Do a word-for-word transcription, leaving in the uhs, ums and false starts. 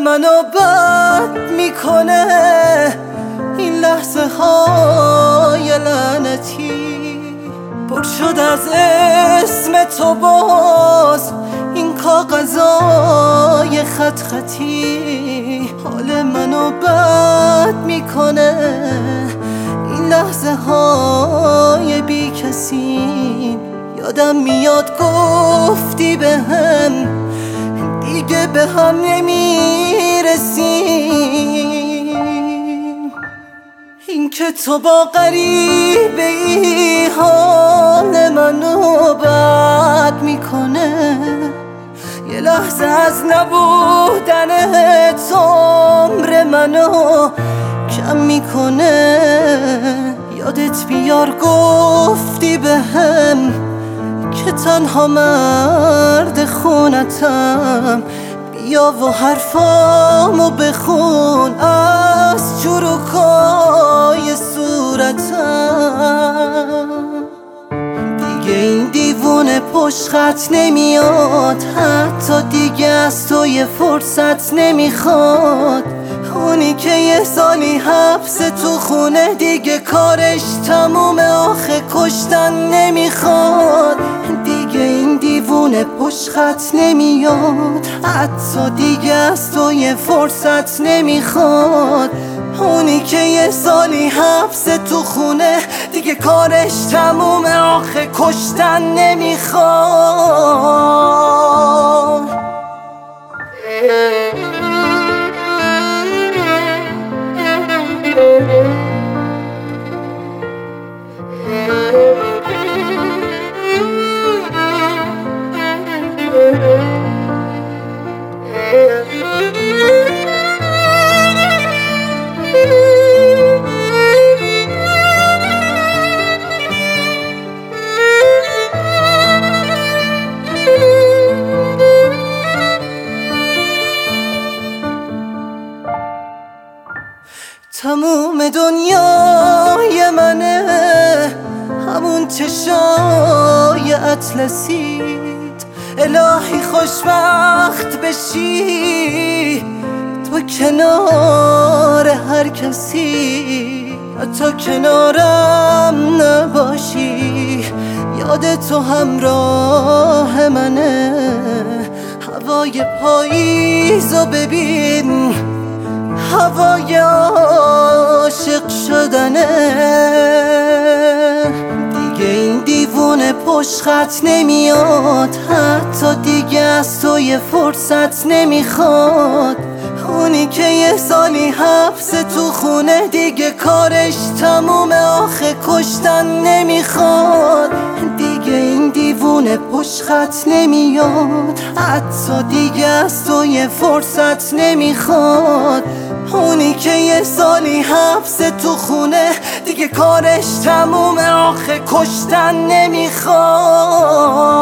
منو بد میکنه این لحظه های لعنتی، پر شد از اسم تو باز این کاغذای خط خطی. حال منو بد میکنه این لحظه های بی کسی. یادم میاد گفتی به هم دیگه به هم نمیرسیم، این که تو با غریبه ای حال منو بد میکنه. یه لحظه از نبودنت عمر منو کم میکنه. یادت بیار گفتی به هم که تنها مرد خونتم، بیا و حرفامو بخون از چروکای صورتم. دیگه این دیوونه پشت خط نمیاد، حتی دیگه از تو یه فرصت نمیخواد. اونی که یه سالی حبس تو خونه دیگه کارش تمومه، آخه کشتن نمیخواد. دیگه این دیوونه پشت خط نمیاد، حتی دیگه از تو یه فرصت نمیخواد. اونی که یه سالی حبس تو خونه دیگه کارش تمومه، آخه کشتن نمیخواد. تموم دنیای منه همون چشای اطلسیت. الهی خوشبخت بشی تو کنار هر کسی، حتی کنارم نباشی. یاد تو همراه منه، هوای پاییزو ببین، هوای عاشق شدنه. دیگه این دیوونه پشت خط نمیاد، حتی دیگه از تو یه فرصت نمیخواد. اونی که یه سالی حبس تو خونه دیگه کارش تمومه، آخه کشتن نمیخواد. دیگه این دیوونه پشت خط نمیاد، حتی دیگه از تو یه فرصت نمیخواد. اونی که یه سالی حبس تو خونه دیگه کارش تمومه، آخه کشتن نمیخواد.